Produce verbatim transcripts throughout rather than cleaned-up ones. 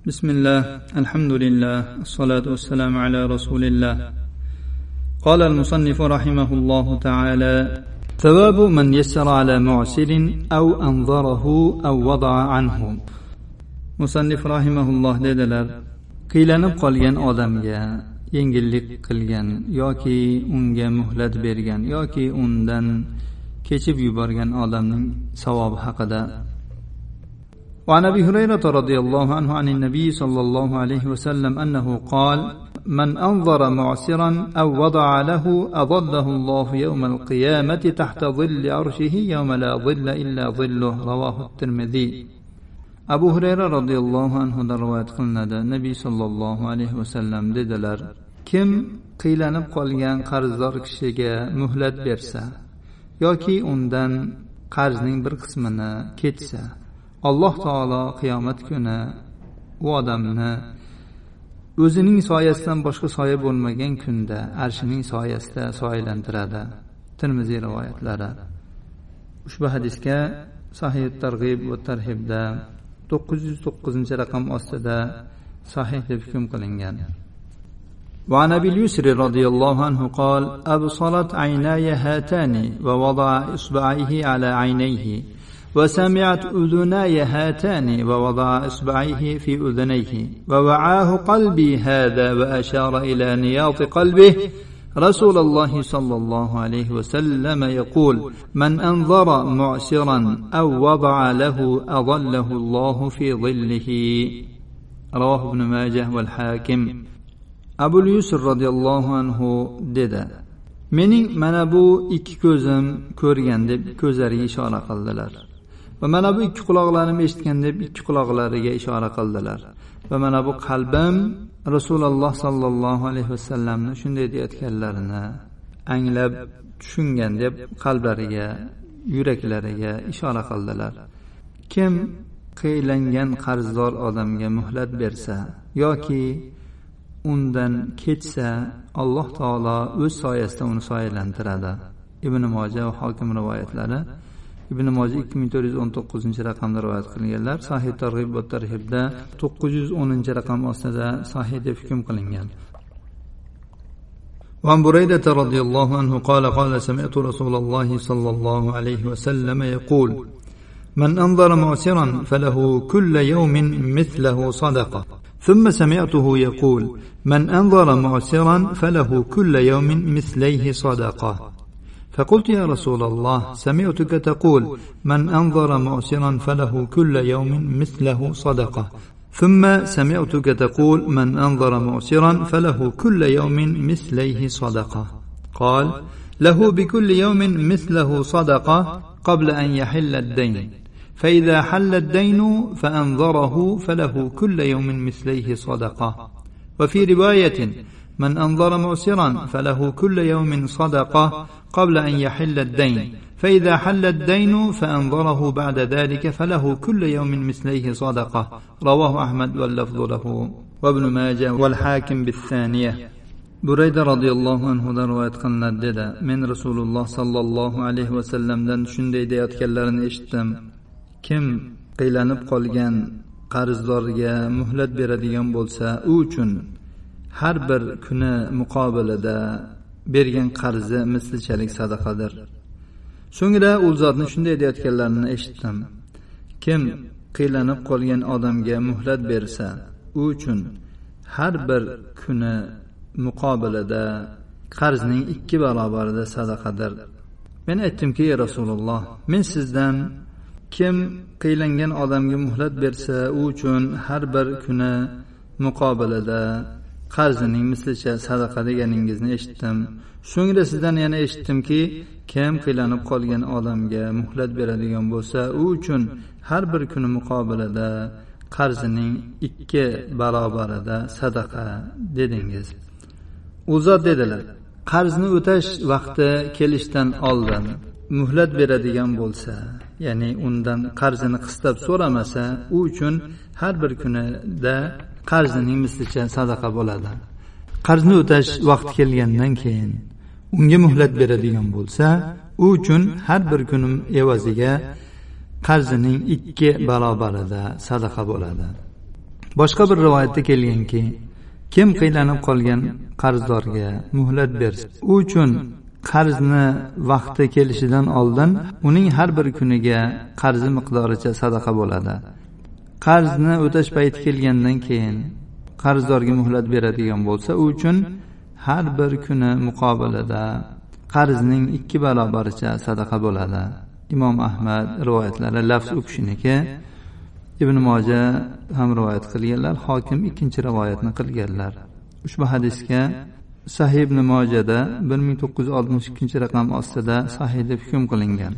بسم الله الحمد لله الصلاة والسلام على رسول الله. قال المصنف رحمه الله تعالى: ثواب من يسر على معسر أو أنظره أو وضع عنه. مصنف رحمه الله dedilar: qiylanib qolgan odamga yengillik qilgan yoki unga muhlat bergan yoki undan kechib yuborgan odamning savobi haqida. وعن أبي هريرة رضي الله عنه عن النبي صلى الله عليه وسلم أنه قال: من أنظر معسرا أو وضع له أظله الله يوم القيامة تحت ظل عرشه يوم لا ظل إلا ظله. رواه الترمذي. أبو هريرة رضي الله عنه رواية قلنا النبي صلى الله عليه وسلم dedilar: kim qiylanib qolgan qarzdor kishiga muhlat bersa yoki undan qarzning bir qismini ketsa, Alloh taolo qiyomat kuni u odamni o'zining soyasidan boshqa soya bo'lmagan kunda arshining soyasida soyalantiradi. Tirmiziy rivoyatlari. Ushbu hadisga Sahih at-Targ'ib va Tarhibda to'qqiz yuz to'qqizinchi raqam ostida sahih deb hukm qilingan. وعن أبي اليسر رضي الله عنه قال: أبصرت عيناي هاتان ووضع إصبعيه على عينيه، وسمعت أذناي هاتان ووضع إصبعيه في أذنيه، ووعاه قلبي هذا وأشار إلى نياط قلبه. رسول الله صلى الله عليه وسلم يقول: من أنظر معسرا أو وضع له أظله الله في ظله. رواه ابن ماجه والحاكم. أبو اليسر رضي الله عنه dedi: mening mana bu ikki ko'zim ko'rgan deb ko'zlariga ishora qildilar. Va mana bu ikki quloqlarim eshitgan deb ikki quloqlariga ishora qildilar. Va mana bu qalbim Rasululloh sallallohu alayhi vasallamni shunday deyotganlarini anglab tushungan deb qalblariga, yuraklariga ishora qildilar. Kim qiylangan qarzdor odamga muhlat bersa yoki undan ketsa, Alloh taolo o'z soyasida uni soyalantiradi. Ibn Mojah va Hokim rivoyatlari. Ibn Mojah ikki ming to'rt yuz o'n to'qqizinchi raqamda rivoyat qilinganlar. Sahih Targ'ib va Tarhibda to'qqiz yuz o'ninchi raqam ostida sahih deb hukm qilingan. وعن بريدة رضي الله عنه قال: قال سمعت رسول الله صلى الله عليه وسلم يقول: من أنظر معسرا فله كل يوم مثله صدقة. ثم سمعته يقول: من أنظر معسرا فله كل يوم مثليه صدقة. فقلت: يا رسول الله، سمعتك تقول: من أنظر معسرا فله كل يوم مثله صدقة. ثم سمعتك تقول: من أنظر معسرا فله كل يوم مثليه صدقة. قال: له بكل يوم مثله صدقة قبل أن يحل الدين، فإذا حل الدين فأنظره فله كل يوم مثليه صدقة. وفي رواية: من أنظر معسرا فله كل يوم صدقة قبل أن يحل الدين، فإذا حل الدين فأنظره بعد ذلك فله كل يوم مثليه صدقة. رواه أحمد واللفظ له وابن ماجه والحاكم بالثانية. Burayda radhiyallohu anhu dan rivoyat qilinadi dedi: men Rasululloh sallallohu alayhi vasallamdan shunday deyotganlarini eshitdim: kim qiylanib qolgan qarzdorga muhlat beradigan bo'lsa, u uchun har bir kuni muqobilida bergan qarzi mislichalik sadaqadir. So'ngra u zotni shunday deyotganlarini eshitdim: kim qiylanib qolgan odamga muhlat bersa, u uchun har bir kuni muqobilida qarzning ikki barobarida sadaqadir. Men aytdimki: ey Rasululloh, men sizdan kim qiylangan odamga muhlat bersa, u uchun har bir kuni muqobilida qarzining mislicha sadaqa deganingizni eshitdim. So'ngra sizdan yana eshitdimki, kim qiylanib qolgan odamga muhlat beradigan bo'lsa, u uchun har bir kuni muqobilida qarzining ikki barobarida sadaqa dedingiz. U zot dedilar: qarzni o'tash vaqti kelishdan oldin muhlat beradigan bo'lsa, ya'ni undan qarzini qistab so'ramasa, u uchun har bir kunida qarzining mislicha sadaqa bo'ladi. Qarzni o'tash vaqti kelgandan keyin unga muhlat beradigan bo'lsa, u uchun har bir kunim evaziga qarzining ikki barobarida sadaqa bo'ladi. boshqa bir rivoyatda kelganki, kim qiylanib qolgan qarzdorga muhlat bersa, u uchun qarzni vaqti kelishidan oldin uning har bir kuniga qarzi miqdoricha sadaqa bo'ladi. Qarzni o'tash payti kelgandan keyin qarzdorga muhlat beradigan bo'lsa, u uchun har bir kuni muqobilida qarzning ikki barobaricha sadaqa bo'ladi. Imom Ahmad rivoyatlari lafz u kishiniki, Ibn Moja ham rivoyat qilganlar, Hokim ikkinchi rivoyatni qilganlar. Ushbu hadisga Sahih Ibn Mojada bir ming to'qqiz yuz oltmish ikkinchi raqam ostida sahih deb hukm qilingan.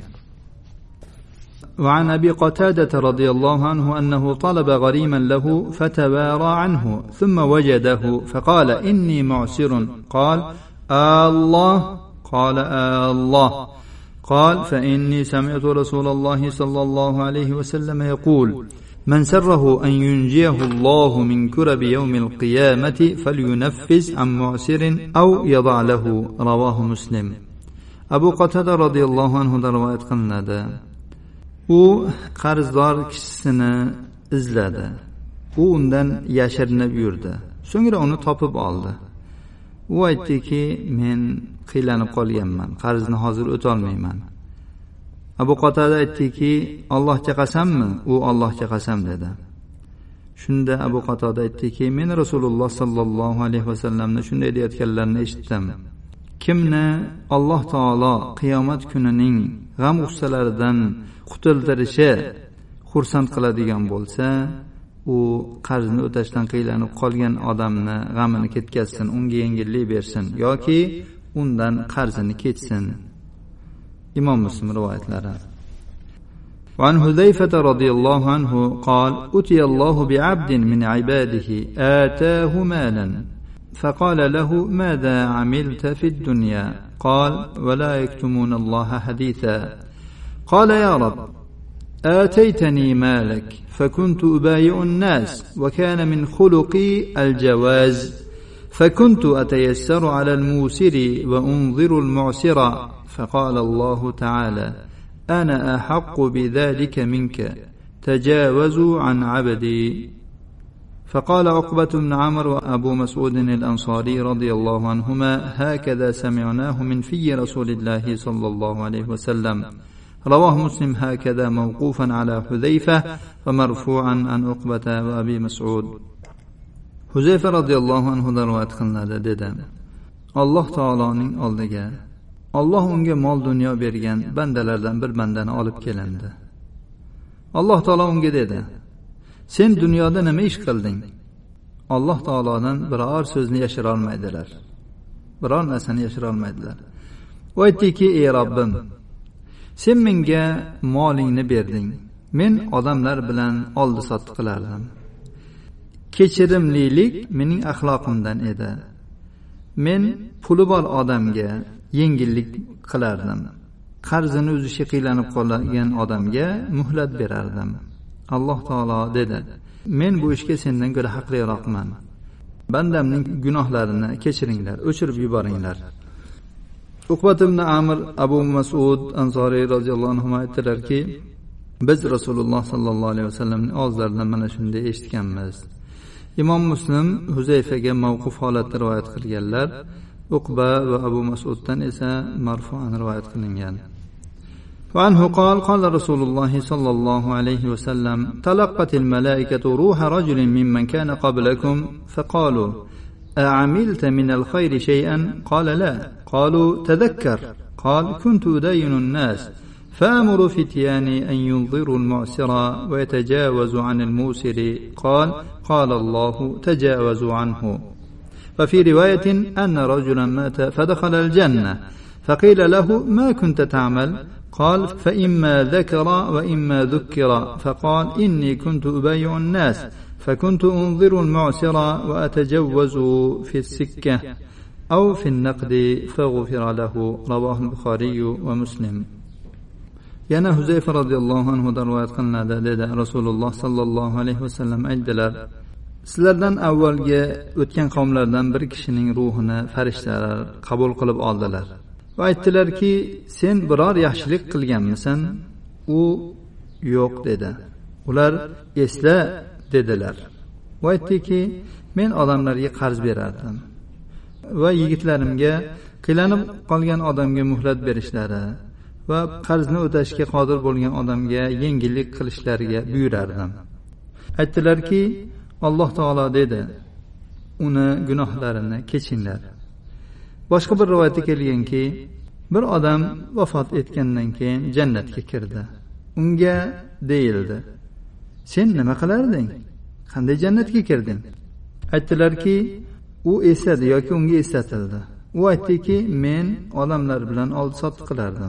وعن أبي قتادة رضي الله عنه أنه طلب غريما له فتوارى عنه ثم وجده فقال إني معسر. قال آه الله. قال آه الله. قال فإني سمعت رسول الله صلى الله عليه وسلم يقول من سره أن ينجيه الله من كرب يوم القيامة فلينفذ عن معسر أو يضع له. رواه مسلم. أبو قتادة رضي الله عنه رواية قلنا u qarzdor kishisini izladi. U undan yashirinib yurdi. So'ngra uni topib oldi. U aytdiki, men qiylanib qolganman, qarzni hozir o'ta olmayman. Abu Qatada aytdiki, Allohga qasammi? U Allohga qasam dedi. Shunda Abu Qatada aytdiki, men Rasululloh sallallohu alayhi vasallamni shunday deyotganlarini eshitdim. Kimni Alloh taolo qiyomat kunining g'am g'ussalaridan qutuldirishi xursand qiladigan bo'lsa, u qarzni o'tashdan qiylanib qolgan odamni g'amini ketkazsin, unga yengillik bersin yoki undan qarzini ketsin. Imom Muslim rivoyatlari. وعن حذيفة رضي الله عنه قال أتي الله بعبد من عباده آتاه مالا فقال له ماذا عملت في الدنيا؟ قال ولا يكتمون الله حديثا. قال يا رب آتيتني مالك فكنت أبايع الناس وكان من خلقي الجواز فكنت أتيسر على الموسر وأنظر المعسر. فقال الله تعالى أنا أحق بذلك منك تجاوزوا عن عبدي. فقال عقبة بن عمرو وأبو مسعود الأنصاري رضي الله عنهما هكذا سمعناه من في رسول الله صلى الله عليه وسلم. رواه مسلم هكذا موقوفا على حذيفة ومرفوعا عن عقبة وأبي مسعود. حذيفة رضي الله عنه روايat qilinadi dedi. Alloh taoloning oldiga Alloh unga mol dunyo bergan bandalardan bir bandani olib kelindi. Alloh taolo unga dedi: "Sen dunyoda nima ish qilding?" Alloh taolodan biror so'zni yashira olmaydilar. Biror narsani yashira olmaydilar. U aytdiki: "Ey Robbim, sen menga molingni berding. Men odamlar bilan oldi sotdi qilardim. Kechirimlilik mening axloqimdan edi. Men puli bor odamga yengillik qilardim. Qarzini uzishga qiylanib qolgan odamga muhlat berardim." Alloh taolo dedi: "Men bu ishga sendan ko'ra haqliroqman. Bandamning gunohlarini kechiringlar, o'chirib yuboringlar." Uqbat ibn Amr Abu Mas'ud Ansoriy roziyallohu anhu aytdilarki, biz Rasululloh sallallohu alayhi vasallamning og'zlaridan mana shunday eshitganmiz. Imom Muslim Huzayfaga mavquf holatda rivoyat qilganlar, Uqba va Abu Mas'uddan esa marfu'an rivoyat qilingan. وعنه قال قال رسول الله صلى الله عليه وسلم تلقت الملائكة روح رجل ممن كان قبلكم فقالوا أعملت من الخير شيئا؟ قال لا. قالوا تذكر. قال كنت أدين الناس فأمر فتياني أن ينظروا المعسر ويتجاوزوا عن الموسر. قال قال الله تجاوزوا عنه. وفي رواية أن رجلا مات فدخل الجنة فقيل له ما كنت تعمل؟ قال فإما ذكر وإما ذكر. فقال إني كنت أبايع الناس فكنت أنظر المعسر وأتجوز في السكة أو في النقد فغفر له. رواه البخاري ومسلم. yana Huzayfa radhiyallohu anhu dan rivoyat qilinadi dedi Rasululloh sallallohu alayhi vasallam aytdilar: sizlardan avvalgi o'tgan qavmlardan bir kishining ruhini farishtalar qabul qilib oldilar va aytdilarki, sen biror yaxshilik qilganmisan? U yo'q dedi. Ular esla dedilar. u aytdiki, men odamlarga qarz berardim va yigitlarimga qiynalib qolgan odamga muhlat berishlari va qarzni o'tashga qodir bo'lgan odamga yengillik qilishlariga buyurardim. Aytdilarki, Alloh taolo dedi, uni gunohlarini kechinglar. Boshqa bir rivoyatda kelganki, bir odam vafot etgandan keyin jannatga kirdi. Unga deyildi, sen nima qilarding? Qanday jannatga kirding? Aytdilarki, u esadi yoki unga eslatildi. U aytdiki, men odamlar bilan oldi-sotdi qilardim.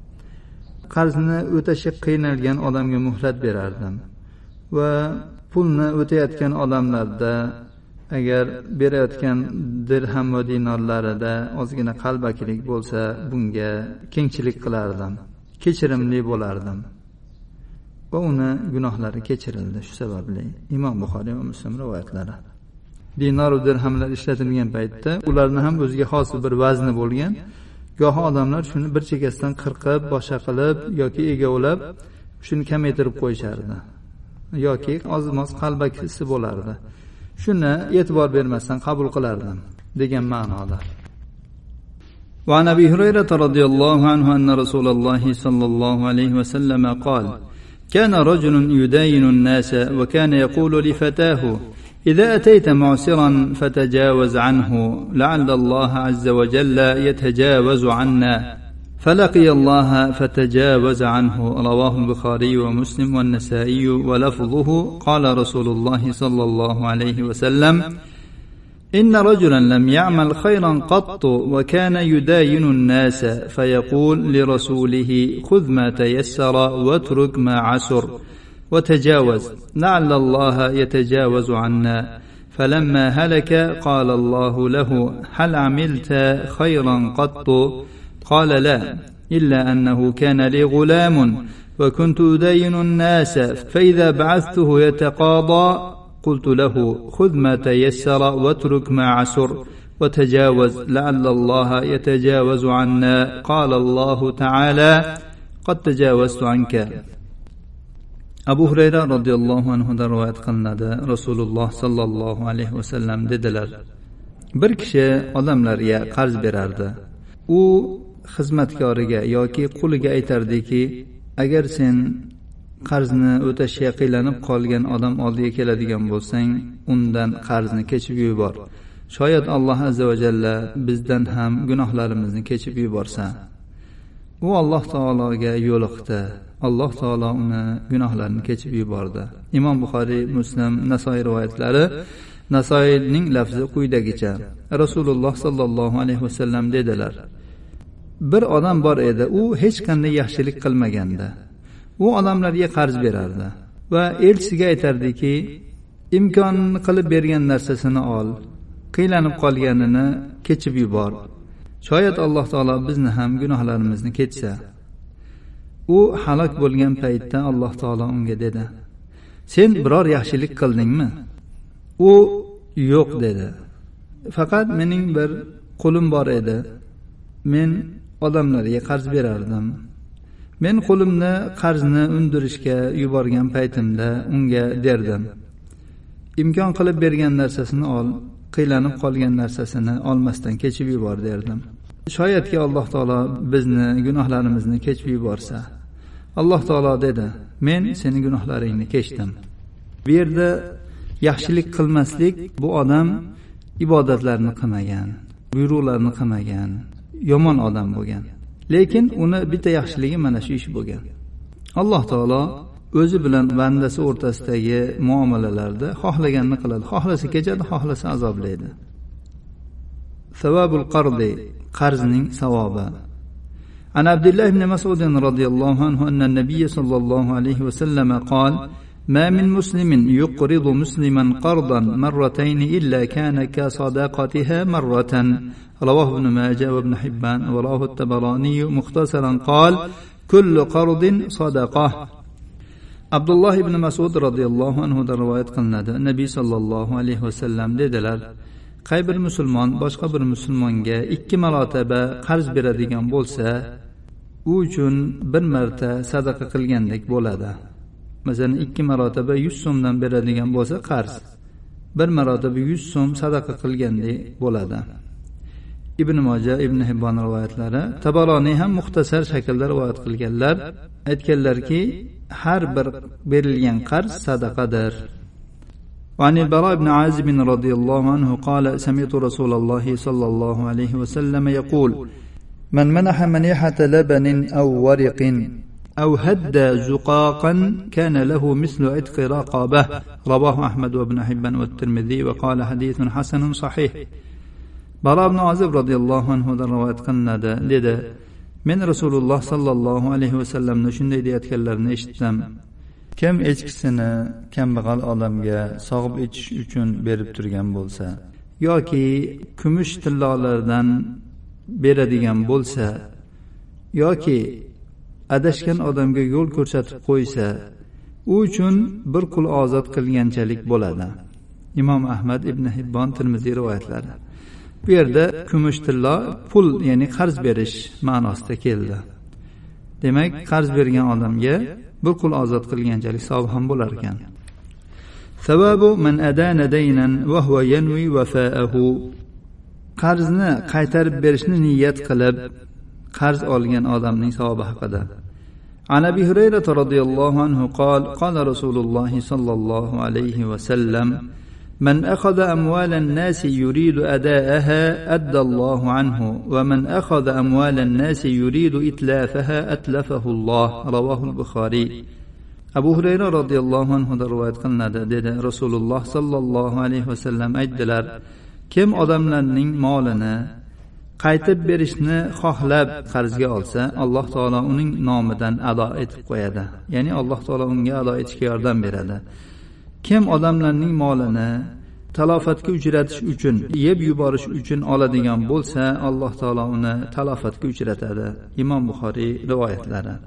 Qarzni o'tashi qiynalgan odamga muhlat berardim va pulni o'tayotgan odamlarda agar berayotgan dirham va dinorlarida ozgina qalbakilik bo'lsa, bunga kengchilik qilardim, kechirimli bo'lardim va uni gunohlari kechirildi. Shu sababli Imom Buxoriy va Muslim rivoyatlari. Dinor va dirhamlar ishlatilgan paytda ularni ham o'ziga xos bir vazni bo'lgan. Gohi odamlar shuni bir chekkasidan qirqib, boshqa qilib yoki egavlab shuni kamaytirib qo'yishardi. Yoki oz-moz qalbakisi bo'lardi. Shuni e'tibor bermasdan qabul qilardim degan ma'noda. وعن أبي هريرة رضي الله عنه أن رسول الله صلى الله عليه وسلم قال: كان رجل يداين الناس وكان يقول لفتاه: إذا أتيت معسرا فتجاوز عنه لعل الله عز وجل يتجاوز عنا، فلقي الله فتجاوز عنه. رواه البخاري ومسلم والنسائي ولفظه: قال رسول الله صلى الله عليه وسلم: إن رجلا لم يعمل خيرا قط وكان يداين الناس فيقول لرسوله: خذ ما تيسر واترك ما عسر وتجاوز لعل الله يتجاوز عنا. فلما هلك قال الله له: هل عملت خيرا قط؟ قال: لا، إلا أنه كان لي غلام وكنت أدين الناس، فإذا بعثته يتقاضى قلت له: خذ ما تيسر واترك ما عسر وتجاوز لعل الله يتجاوز عنا. قال الله تعالى: قد تجاوزت عنك. Abu Hurayra radhiyallohu anhu da rivoyat qilinadi. Rasululloh sallallohu alayhi vasallam dedilar: bir kishi odamlarga qarz berardi. U xizmatkoriga yoki quliga aytardiki, agar sen qarzni o'tashga qiynalib qolgan odam oldiga keladigan bo'lsang, undan qarzni kechib yubor. Shoyat Alloh azza va jalla bizdan ham gunohlarimizni kechib yuborsa. U Alloh taologa yo'liqdi. Alloh taolo uni gunohlarini kechib yubordi. Imom Buxoriy, Muslim, Nasoiy rivoyatlari. Nasoiyning lafzi quyidagicha: Rasululloh sallallohu alayhi vasallam dedilar: bir odam bor edi, u hech qanday yaxshilik qilmagandi. U odamlarga qarz berardi va elchisiga aytardiki, imkon qilib bergan narsasini ol, qiynalib qolganini kechib yubor. Shoyat Alloh taolo bizni ham gunohlarimizni kechsa. U halok bo'lgan paytda Alloh taolo unga dedi: sen biror yaxshilik qildingmi? U yo'q dedi. Faqat mening bir qulim bor edi. Men odamlarga qarz berardim. Men qo'limni qarzni undirishga yuborgan paytimda unga derdim: imkon qilib bergan narsasini ol, qiynalib qolgan narsasini olmasdan kechib yubor derdim. Shoyatki Alloh taolo bizni gunohlarimizni kechib yuborsa. Alloh taolo dedi: men sening gunohlaringni kechdim. Bu yerda yaxshilik qilmaslik, bu odam ibodatlarni qilmagan, buyruqlarni qilmagan, yomon odam bo'lgan. Lekin uni bitta yaxshiligi mana shu ish bo'lgan. Alloh taolo o'zi bilan bandasi o'rtasidagi muomalalarda xohlaganini qiladi. Xohlasa kechadi, xohlasa azoblaydi. Savabul qardi, qarzning savobi. عن عبد الله بن مسعود رضي الله عنه أن النبي صلى الله عليه وسلم قال: ما من مسلم يقرض مسلما قرضا مرتين إلا كان كصداقتها مرة. رواه ابن ماجه وابن حبان ورواه الطبراني مختصرا قال: كل قرض صدقة. عبد الله بن مسعود رضي الله عنه da rivoyat qilinadi. Nabiy sallallohu alayhi vasallam dedilar: qay bir musulmon boshqa bir musulmonga ikki marotaba qarz beradigan bo'lsa, u uchun bir marta sadaqa qilgandek bo'ladi. Masalan, ikki marotaba yuz so'mdan beradigan bo'lsa qarz, bir marotaba yuz so'm sadaqa qilgandek bo'ladi. Ibn Moja, Ibn Hibbon rivoyatlari, Tabaroniy ham muxtasar shaklda rivoyat qilganlar. Aytganlarki, har bir berilgan qarz sadaqadir. وعن البراء بن عازب رضي الله عنه قال سمعت رسول الله صلى الله عليه وسلم يقول من منح منيحة لبن أو ورق أو هدى زقاقا كان له مثل عتق رقبة. رواه أحمد وابن حبان والترمذي وقال حديث حسن صحيح. براء بن عازب رضي الله عنه رواية قلنا dedi, men Rasululloh sallallohu alayhi vasallamni shunday deyotganlarini eshitdim. Kim echkisini kambag'al odamga sog'ib ichish uchun berib turgan bo'lsa yoki kumush tillolardan beradigan bo'lsa yoki adashgan odamga yo'l ko'rsatib qo'ysa, u uchun bir qul ozod qilganchalik bo'ladi. Imom Ahmad, Ibn Hibbon, Tirmiziy rivoyatlari. Bu yerda kumush tillo pul, ya'ni qarz berish ma'nosida keldi. Demak, qarz bergan odamga bir qul ozod qilganchalik savob ham bo'lar ekan. Savabu man adana daynan wa huwa yanwi wafa'ahu. Qarzni qaytarib berishni niyat qilib qarz olgan odamning savobi haqida. An Abi Hurayra radhiyallohu anhu qol qala Rasululloh sallallohu alayhi va sallam من أخذ أموال الناس يريد أداءها أدى الله عنه ومن أخذ أموال الناس يريد إتلافها أتلفه الله. رواه البخاري. أبو هريرة رضي الله عنه رواية قلنا dedi Rasululloh sallallohu alayhi vasallam aytdilar, kim odamlarning molini qaytib berishni xohlab qarzga olsa, Alloh taolo uning nomidan ado etib qo'yadi. Ya'ni Alloh taolo unga ado etishga yordam beradi. Kim odamlarning molini talofatga uchratish uchun, yeb yuborish uchun oladigan bo'lsa, Alloh taolo uni talofatga uchratadi. Imom Buxoriy rivoyatlari.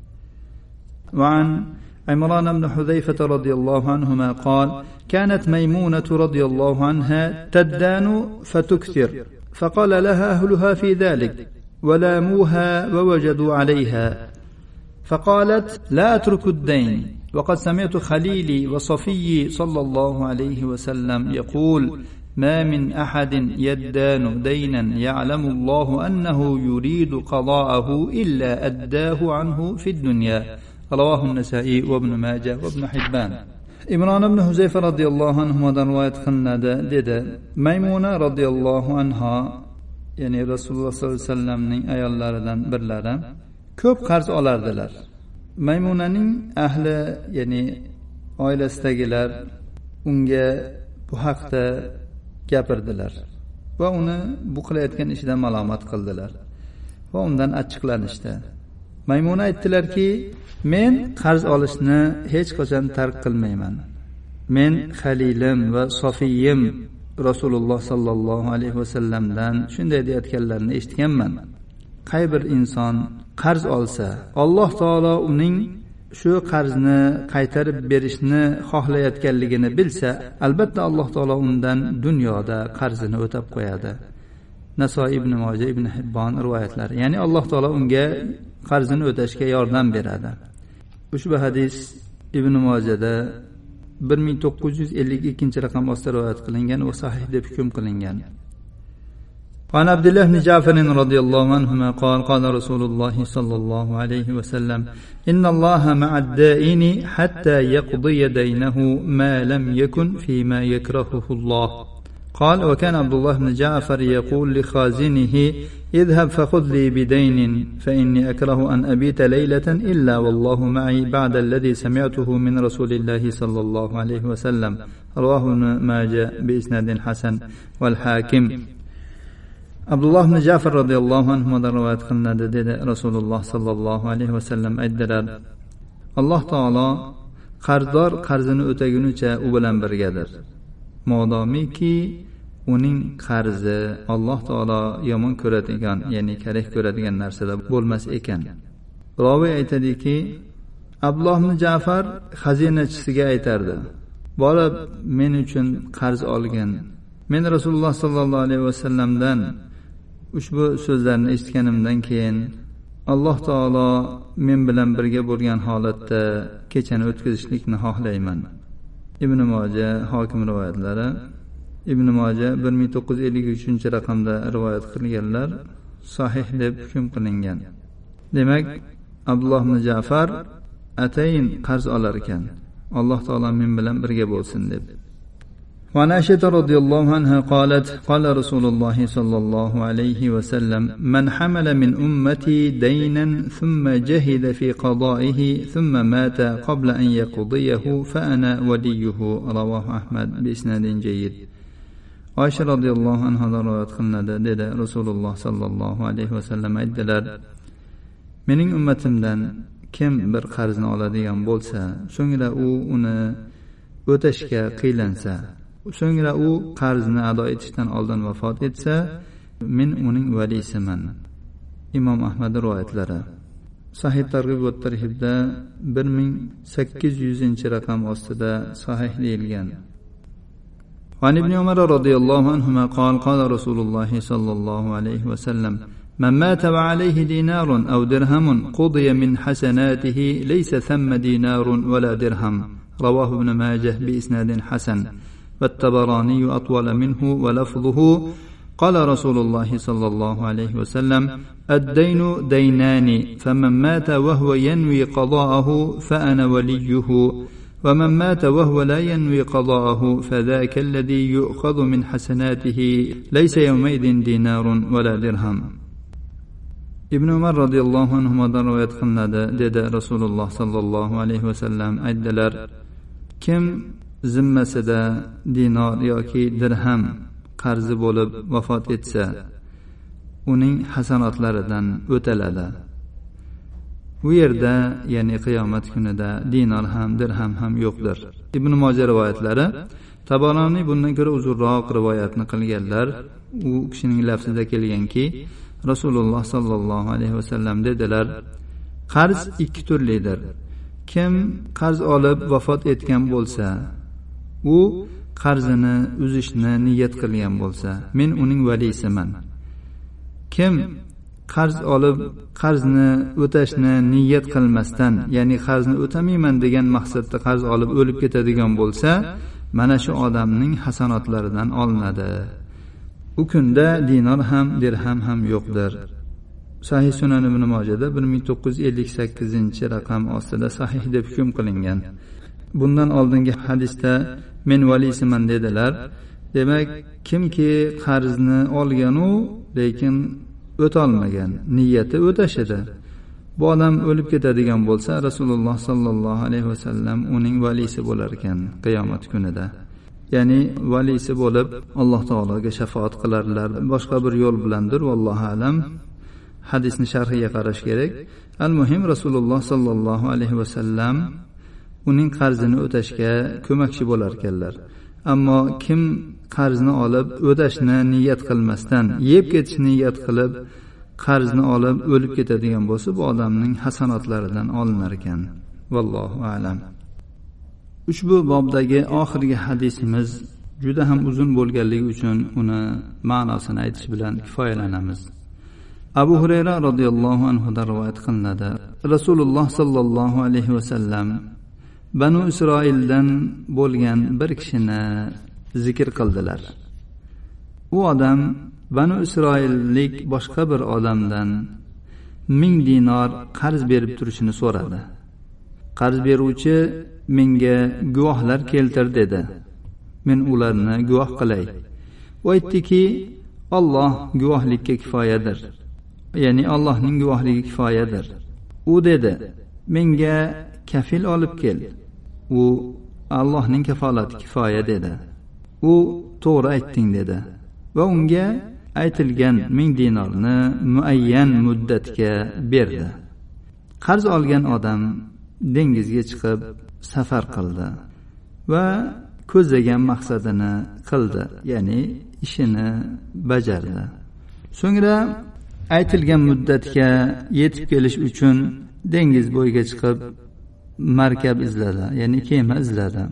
Va an Imron ibn Hudayfa radhiyallohu anhuma قال كانت ميمونة رضي الله عنها تدان فتكثر فقال لها أهلها في ذلك ولاموها ووجدوا عليها فقالت لا أترك الدين وقد سمعت خليلي وصفيي صلى الله عليه وسلم يقول ما من أحد يدان دينا يعلم الله أنه يريد قضاءه إلا أداه عنه في الدنيا. رواه النسائي وابن ماجه وابن حبان. إمران بن حذيفة رضي الله عنه رواية قلنا dedi, Maymuna radhiyallohu anha, ya'ni Rasululloh sollallohu alayhi vasallamning ayollaridan birlari, ko'p qarz olardilar. Maymunaning ahli, ya'ni oilasidagilar unga bu haqda gapirdilar va uni bu qilayotgan ishidan malomat qildilar va undan achchiqlanishdi. Maymuna aytdilarki, men qarz olishni hech qachon tark qilmayman. Men Xalilim va Sofiyim Rasululloh sallallohu alayhi vasallamdan shunday deyotganlarini eshitganman. Qay bir inson qarz olsa, Alloh taolo uning shu qarzni qaytarib berishni xohlayotganligini bilsa, albatta Alloh taolo undan dunyoda qarzini o'tab qo'yadi. Nasoiy, Ibn Moja, Ibn Hibbon rivoyatlari. Ya'ni Alloh taolo unga qarzini o'tashga yordam beradi. Ushbu hadis Ibn Mojada bir ming to'qqiz yuz ellik ikkinchi raqam ostida rivoyat qilingan va sahih deb hukm qilingan. وعن عبد الله بن جعفر رضي الله عنهما قال قال رسول الله صلى الله عليه وسلم إن الله مع الدائن حتى يقضي دينه ما لم يكن فيما يكرهه الله. قال وكان عبد الله بن جعفر يقول لخازنه اذهب فخذ لي بدين فإني أكره أن أبيت ليلة إلا والله معي بعد الذي سمعته من رسول الله صلى الله عليه وسلم. رواه ماجه بإسناد حسن والحاكم. Abdullah ibn Ja'far radhiyallohu anhu rivoyat qilinadi dedi Rasululloh sallallohu alayhi vasallam aytdilar, Alloh taolo qarzdor qarzini o'tagunicha u bilan birgadir. Modomiki uning qarzi Alloh taolo yomon ko'radigan, ya'ni karih ko'radigan narsada bo'lmas ekan. Ravi aytadiki, Abdullah ibn Ja'far xazinachisiga aytardi, borib men uchun qarz olgin. Men Rasululloh sallallohu alayhi vasallamdan ushbu so'zlarni eshitganimdan keyin Alloh taolo men bilan birga bo'lgan holatda kechani o'tkazishlikni xohlayman. ibn Moja Hokim rivoyatlari. ibn Moja bir ming to'qqiz yuz ellik uchinchi raqamda rivoyat qilganlar, sahih deb hukm qilingan. Demak, Abdulloh ibn Ja'far atayin qarz olar ekan, Alloh taolo men bilan birga bo'lsin deb. وعن عائشة رضي الله عنها قالت قال رسول الله صلى الله عليه وسلم من حمل من أمتي دينا ثم جهد في قضائه ثم مات قبل أن يقضيه فأنا وليه. رواه أحمد بإسناد جيد. عائشة رضي الله عنها روايات قلنا dedi Rasululloh sallallohu alayhi vasallam aytdilar, mening ummatimdan kim bir qarzni oladigan bo'lsa, so'ngra u uni o'tashga qiylansa, so'ngra u qarzni ado etishdan oldin vafot etsa, men uning valisiman. Imom Ahmad rivoyatlari. Sahih Targ'ib va Tarhibda bir ming sakkiz yuzinchi raqam ostida sahih deyilgan. وعن ابن عمر رضي الله عنهما قال قال رسول الله صلى الله عليه وسلم من مات وعليه دينار أو درهم قضي من حسناته ليس ثم دينار ولا درهم. رواه ابن ماجه بإسناد حسن والطبراني أطول منه ولفظه قال رسول الله صلى الله عليه وسلم الدين دينان فمن مات وهو ينوي قضاءه فأنا وليه ومن مات وهو لا ينوي قضاءه فذاك الذي يؤخذ من حسناته ليس يومئذ دينار ولا درهم. ibn Umar radhiyallohu anhudan rivoyat qilinadi, dedi Rasululloh sallallohu alayhi vasallam aytdilar, kim zimmasida dinor yoki dirham qarzi bo'lib vafot etsa, uning hasanotlaridan o'taladi. Bu yerda, ya'ni qiyomat kunida dinor ham dirham ham yo'qdir. Ibn Moja rivoyatlari. Tabaroniy bundan ko'ra uzunroq rivoyatni qilganlar. U kishining lafzida kelganki, Rasululloh sallallohu alayhi vasallam dedilar, qarz ikki turlidir. Kim qarz olib vafot etgan bo'lsa, u qarzini uzishni niyat qilgan bo'lsa, men uning valisiman. Kim qarz olib qarzni o'tashni niyat qilmasdan, ya'ni qarzni o'tamayman degan maqsadda qarz olib o'lib ketadigan bo'lsa, mana shu odamning hasanotlaridan olinadi. U kunda dinor ham dirham ham yo'qdir. Sahih Sunan ibn Mojada bir ming to'qqiz yuz ellik sakkizinchi raqam ostida sahih deb hukm qilingan. Bundan oldingi hadisda men valisiman dedilar. Demak, kimki qarzni olgan u, lekin o'tolmagan, niyati o'tash edi. Bu odam o'lib ketadigan bo'lsa, Rasululloh sallallohu alayhi vasallam uning valisi bo'lar ekan qiyomat kunida. Ya'ni valisi bo'lib Alloh taologa shafaat qilarlar. Boshqa bir yo'l bilandir, vallohu alam. Hadisni sharhiga qarash kerak. Al-muhim, Rasululloh sallallohu alayhi vasallam uning qarzini o'tashga ko'makchi bo'lar ekanlar. Ammo kim qarzni olib o'tashni niyat qilmasdan, yeb ketishni niyat qilib qarzni olib o'lib ketadigan bo'lsa, bu odamning hasanotlaridan olinar ekan. Vallohu a'lam. Ushbu bobdagi oxirgi hadisimiz juda ham uzun bo'lganligi uchun uni ma'nosini aytish bilan kifoyalanamiz. Abu Hurayra radhiyallohu anhu da rivoyat qilinadi. Rasululloh sallallohu alayhi vasallam Banu Isroildan bo'lgan bir kishini zikr qildilar. U odam Banu Isroillik boshqa bir odamdan ming dinor qarz berib turishini so'radi. Qarz beruvchi menga guvohlar keltir dedi. Men ularni guvoh qilay. U aytdiki, Alloh guvohlikka kifoyadir. Ya'ni Allohning guvohligi kifoyadir. U dedi, menga kafil olib kel. U Allohning kafolati kifoya dedi. U to'g'ri aytding dedi. Va unga aytilgan ming dinorni muayyan muddatga berdi. Qarz olgan odam dengizga chiqib safar qildi va ko'zlagan maqsadini qildi, ya'ni ishini bajardi. So'ngra aytilgan muddatga yetib kelish uchun dengiz bo'yiga chiqib markab izladi, ya'ni kema izladi.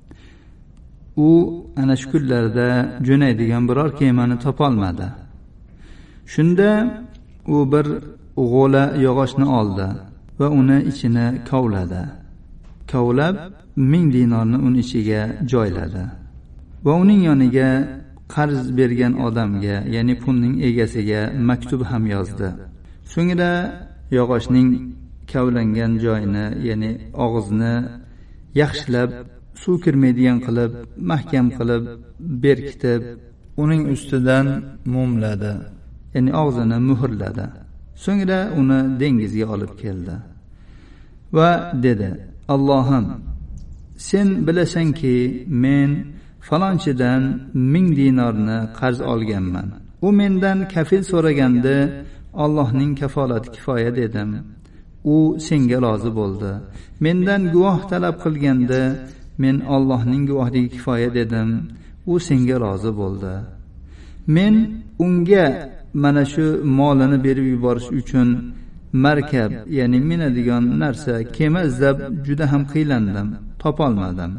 U ana shu kunlarda jo'naydigan biror kemani topolmadi. Shunda u bir g'o'la yog'ochni oldi va uni ichini kovladi. kovlab ming dinorni uning ichiga joyladi va uning yoniga qarz bergan odamga, ya'ni pulning egasiga maktub ham yozdi. So'ngra yog'ochning kavlangan joyini, ya'ni og'izni yaxshilab suv kirmaydigan qilib, mahkam qilib berkitib, uning ustidan mumladi, ya'ni og'zini muhrladi. So'ngra uni dengizga olib keldi va dedi: Allohim, sen bilasanki, men falonchidan ming dinorni qarz olganman. U mendan kafil so'raganda Allohning kafolati kifoya dedim. U senga rozi bo'ldi. Mendan guvoh talab qilganda men Allohning guvohligi kifoya dedim. U senga rozi bo'ldi. Men unga mana shu molini berib yuborish uchun markab, ya'ni minadigan narsa, kema izlab juda ham qiylandim, topolmadim.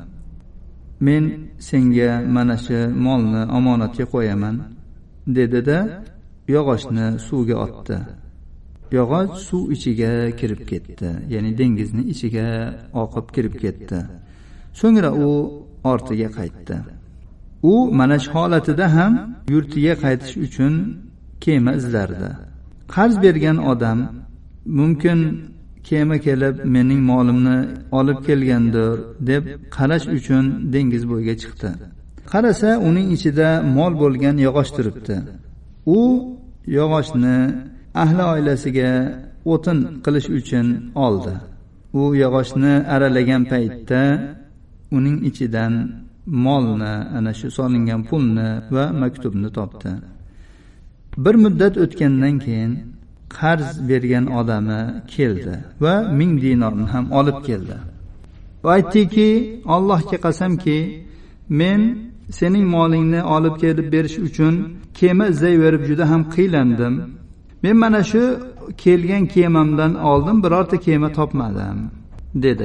Men senga mana shu molni omonatga qo'yaman, dedi-da, yog'ochni suvga otdi. Yog'och suv ichiga kirib ketdi, ya'ni dengizning ichiga oqib kirib ketdi. So'ngra u ortiga qaytdi. U mana shu holatida ham yurtiga qaytish uchun kema izlardi. Qarz bergan odam mumkin kema kelib mening molimni olib kelgandir deb qarash uchun dengiz bo'yiga chiqdi. Qarasa, uning ichida mol bo'lgan yog'och turibdi. U yog'ochni ahli oilasiga o'tin qilish uchun oldi. U yog'ochni aralagan paytda uning ichidan molni, ana shu solingan pulni va maktubni topdi. Bir muddat o'tgandan keyin qarz bergan odami keldi va ming dinorni ham olib keldi. Va aytdiki, Allohga qasamki, men sening molingni olib kelib berish uchun kema izlayverib juda ham qiylandim. Men mana shu kelgan kemamdan oldin birorta kema topmadim, dedi.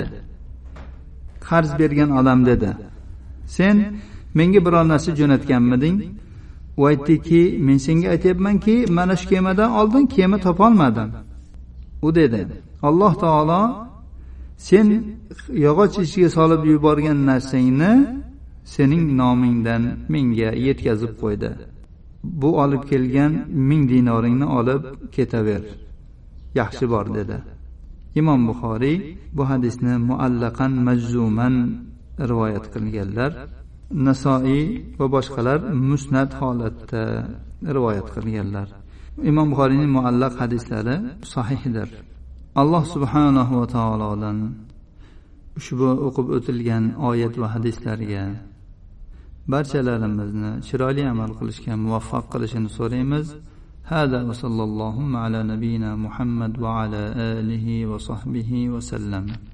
Qarz bergan odam dedi: Sen menga biror narsa jo'natganmiding? U aytdiki, men senga aytayapmanki, mana shu kemadan oldin kema topolmadim. U dedi: Alloh taolo sen yog'och ichiga solib yuborgan narsangni sening nomingdan menga yetkazib qo'ydi. Bu olib kelgan ming dinoringni olib ketaver. Yaxshi bor, dedi. Imom Buxoriy bu hadisni muallaqan majzuman rivoyat qilganlar. Nasoiy va boshqalar musnad holatda rivoyat qilganlar. Imom Buxoriyning muallaq hadislari sahihdir. Alloh subhanahu va taolodan ushbu o'qib o'tilgan oyat va hadislarga barchalarimizni chiroyli amal qilishga muvaffaq qilishini so'raymiz. Hada va sallallohu ala nabiyina Muhammad va ala alihi va sahbihi va sallam.